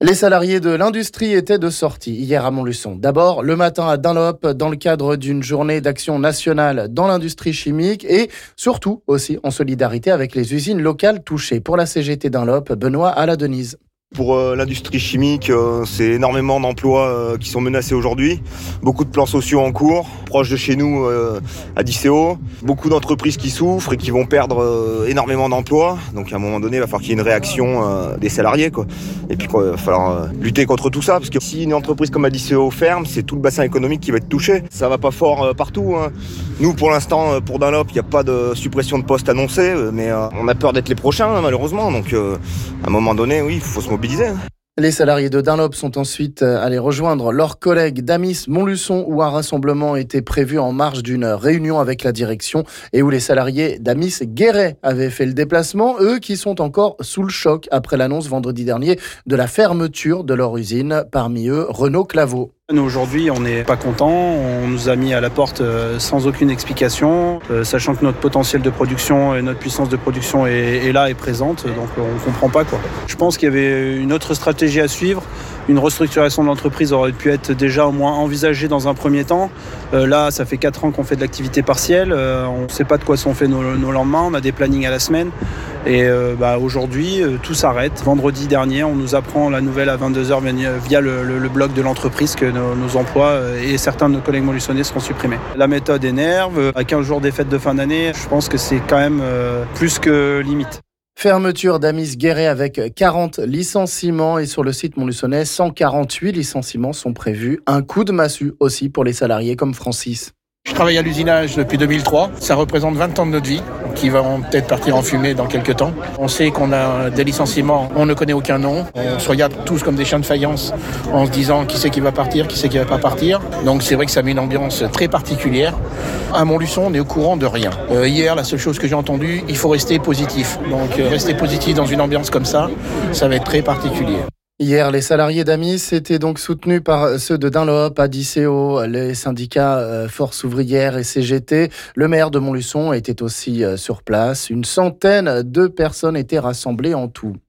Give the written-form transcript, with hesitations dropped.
Les salariés de l'industrie étaient de sortie hier à Montluçon. D'abord, le matin à Dunlop, dans le cadre d'une journée d'action nationale dans l'industrie chimique et surtout aussi en solidarité avec les usines locales touchées. Pour la CGT Dunlop, Benoît Aladenise. Pour l'industrie chimique, c'est énormément d'emplois qui sont menacés aujourd'hui. Beaucoup de plans sociaux en cours, proche de chez nous à Dicéo. Beaucoup d'entreprises qui souffrent et qui vont perdre énormément d'emplois. Donc à un moment donné, il va falloir qu'il y ait une réaction des salariés, quoi. Et puis il va falloir lutter contre tout ça. Parce que si une entreprise comme Dicéo ferme, c'est tout le bassin économique qui va être touché. Ça va pas fort partout, hein. Nous, pour l'instant, pour Dunlop, il n'y a pas de suppression de postes annoncée. Mais on a peur d'être les prochains, hein, malheureusement. Donc à un moment donné, oui, il faut se mobiliser. Les salariés de Dunlop sont ensuite allés rejoindre leurs collègues d'Amis Montluçon où un rassemblement était prévu en marge d'une réunion avec la direction et où les salariés d'Amis Guéret avaient fait le déplacement, eux qui sont encore sous le choc après l'annonce vendredi dernier de la fermeture de leur usine, parmi eux Renaud Claveau. Nous, aujourd'hui, on n'est pas contents. On nous a mis à la porte sans aucune explication, sachant que notre potentiel de production et notre puissance de production est là et présente. Donc, on ne comprend pas, quoi. Je pense qu'il y avait une autre stratégie à suivre. Une restructuration de l'entreprise aurait pu être déjà au moins envisagée dans un premier temps. Là, ça fait 4 ans qu'on fait de l'activité partielle. On ne sait pas de quoi sont faits nos lendemains. On a des plannings à la semaine. Et aujourd'hui, tout s'arrête. Vendredi dernier, on nous apprend la nouvelle à 22h via le blog de l'entreprise que nos emplois et certains de nos collègues montluçonnais seront supprimés. La méthode énerve. À 15 jours des fêtes de fin d'année, je pense que c'est quand même plus que limite. Fermeture d'Amis Guéret avec 40 licenciements et sur le site montluçonnais, 148 licenciements sont prévus. Un coup de massue aussi pour les salariés comme Francis. Je travaille à l'usinage depuis 2003. Ça représente 20 ans de notre vie qui vont peut-être partir en fumée dans quelques temps. On sait qu'on a des licenciements, on ne connaît aucun nom. On se regarde tous comme des chiens de faïence en se disant qui c'est qui va partir, qui c'est qui va pas partir. Donc c'est vrai que ça met une ambiance très particulière. À Montluçon, on est au courant de rien. Hier, la seule chose que j'ai entendue, il faut rester positif. Donc rester positif dans une ambiance comme ça va être très particulier. Hier, les salariés d'Amis étaient donc soutenus par ceux de Dunlop, Dicéo, les syndicats Force ouvrière et CGT. Le maire de Montluçon était aussi sur place. Une centaine de personnes étaient rassemblées en tout.